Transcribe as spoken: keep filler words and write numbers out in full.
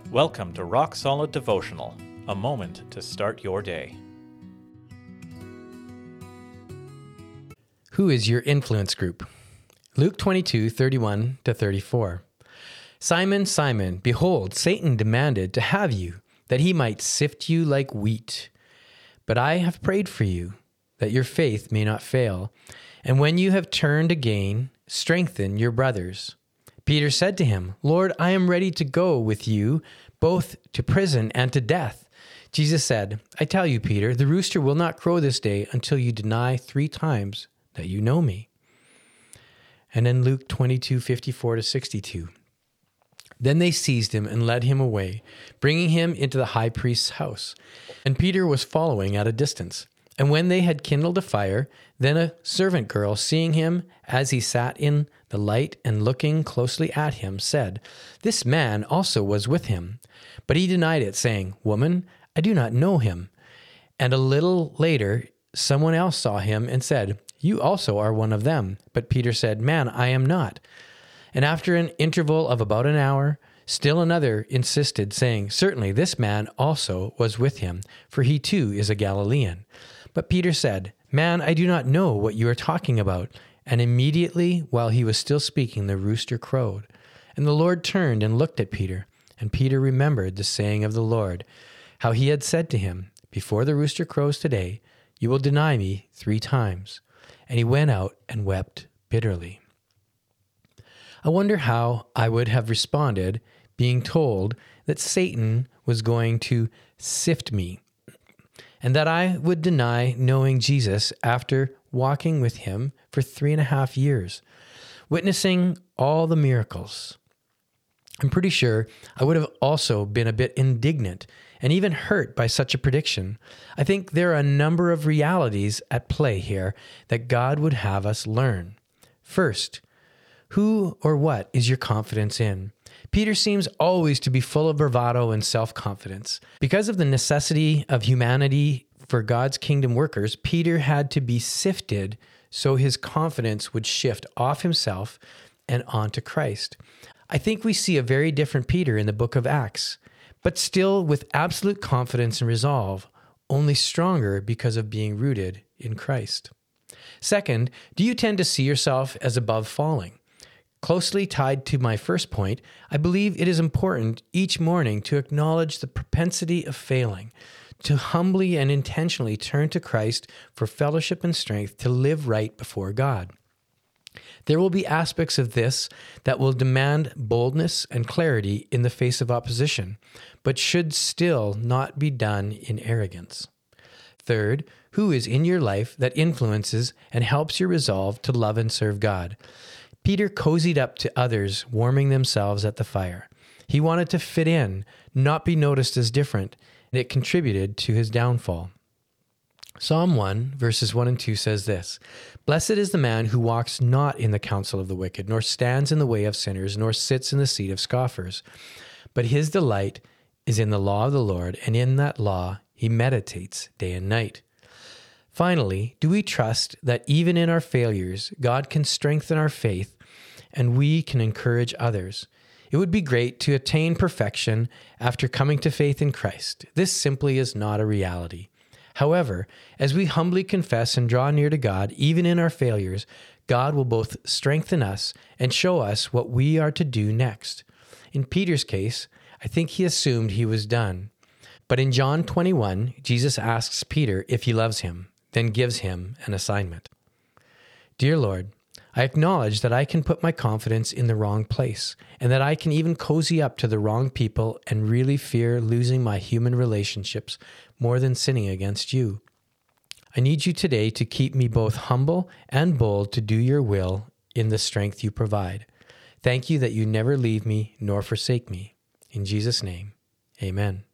Welcome to Rock Solid Devotional, a moment to start your day. Who is your influence group? Luke twenty-two, thirty-one to thirty-four. Simon, Simon, behold, Satan demanded to have you, that he might sift you like wheat. But I have prayed for you, that your faith may not fail. And when you have turned again, strengthen your brothers. Peter said to him, Lord, I am ready to go with you, both to prison and to death. Jesus said, I tell you, Peter, the rooster will not crow this day until you deny three times that you know me. And then Luke twenty-two, fifty-four to sixty-two. Then they seized him and led him away, bringing him into the high priest's house. And Peter was following at a distance. And when they had kindled a fire, then a servant girl, seeing him as he sat in the light and looking closely at him, said, This man also was with him. But he denied it, saying, Woman, I do not know him. And a little later, someone else saw him and said, You also are one of them. But Peter said, Man, I am not. And after an interval of about an hour, still another insisted, saying, Certainly this man also was with him, for he too is a Galilean. But Peter said, Man, I do not know what you are talking about. And immediately, while he was still speaking, the rooster crowed. And the Lord turned and looked at Peter. And Peter remembered the saying of the Lord, how he had said to him, Before the rooster crows today, you will deny me three times. And he went out and wept bitterly. I wonder how I would have responded being told that Satan was going to sift me, and that I would deny knowing Jesus after walking with him for three and a half years, witnessing all the miracles. I'm pretty sure I would have also been a bit indignant and even hurt by such a prediction. I think there are a number of realities at play here that God would have us learn. First, who or what is your confidence in? Peter seems always to be full of bravado and self-confidence. Because of the necessity of humanity for God's kingdom workers, Peter had to be sifted so his confidence would shift off himself and onto Christ. I think we see a very different Peter in the book of Acts, but still with absolute confidence and resolve, only stronger because of being rooted in Christ. Second, do you tend to see yourself as above falling? Closely tied to my first point, I believe it is important each morning to acknowledge the propensity of failing, to humbly and intentionally turn to Christ for fellowship and strength to live right before God. There will be aspects of this that will demand boldness and clarity in the face of opposition, but should still not be done in arrogance. Third, who is in your life that influences and helps your resolve to love and serve God? Peter cozied up to others warming themselves at the fire. He wanted to fit in, not be noticed as different, and it contributed to his downfall. Psalm one, verses one and two says this, Blessed is the man who walks not in the counsel of the wicked, nor stands in the way of sinners, nor sits in the seat of scoffers. But his delight is in the law of the Lord, and in that law he meditates day and night. Finally, do we trust that even in our failures, God can strengthen our faith and we can encourage others? It would be great to attain perfection after coming to faith in Christ. This simply is not a reality. However, as we humbly confess and draw near to God, even in our failures, God will both strengthen us and show us what we are to do next. In Peter's case, I think he assumed he was done. But in John twenty-one, Jesus asks Peter if he loves him, then gives him an assignment. Dear Lord, I acknowledge that I can put my confidence in the wrong place, and that I can even cozy up to the wrong people and really fear losing my human relationships more than sinning against you. I need you today to keep me both humble and bold to do your will in the strength you provide. Thank you that you never leave me nor forsake me. In Jesus' name, amen.